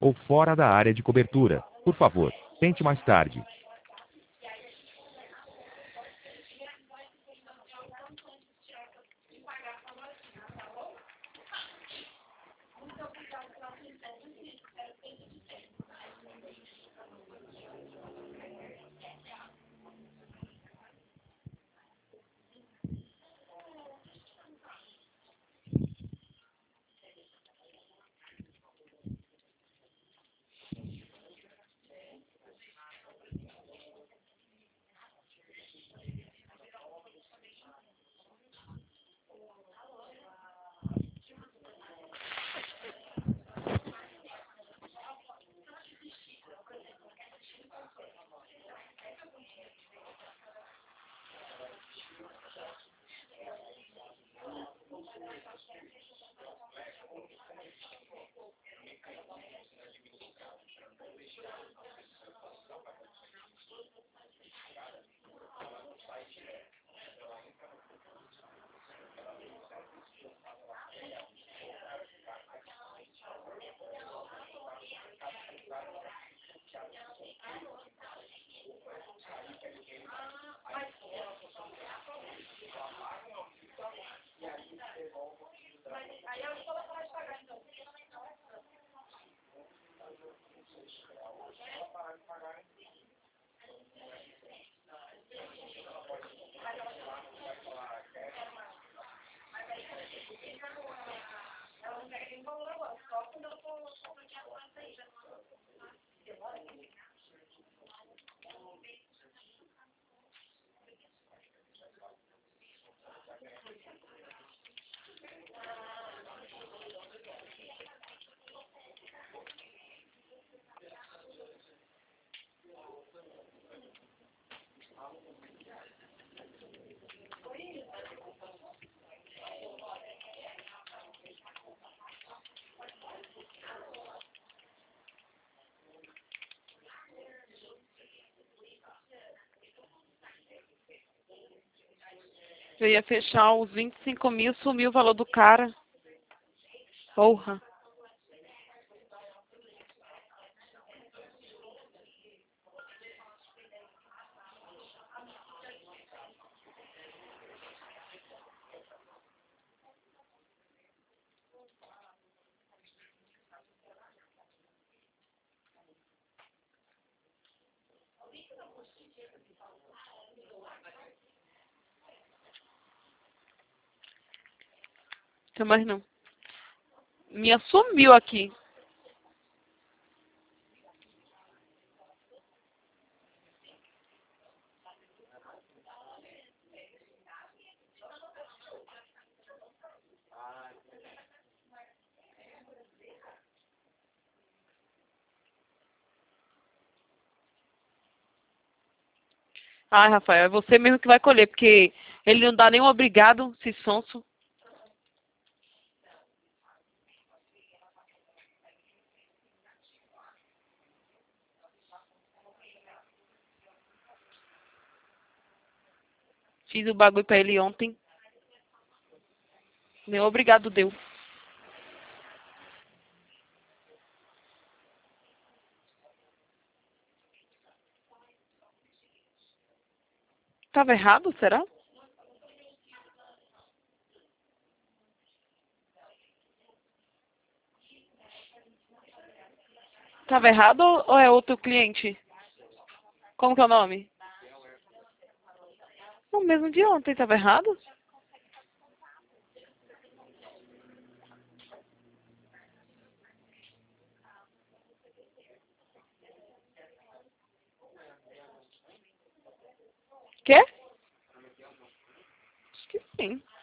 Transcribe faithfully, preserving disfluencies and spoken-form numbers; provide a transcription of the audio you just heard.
ou fora da área de cobertura. Por favor, tente mais tarde. Eu ia fechar os vinte e cinco mil, sumiu o valor do cara. Porra. Tem mais não. Minha sumiu aqui. Ai, Rafael, é você mesmo que vai colher, porque ele não dá nenhum obrigado, se sonso. Fiz o bagulho pra ele ontem. Nem obrigado deu. Tava errado, será? Tava errado ou é outro cliente? Como que é o nome? O mesmo de ontem, tava errado? Quê? Acho que sim.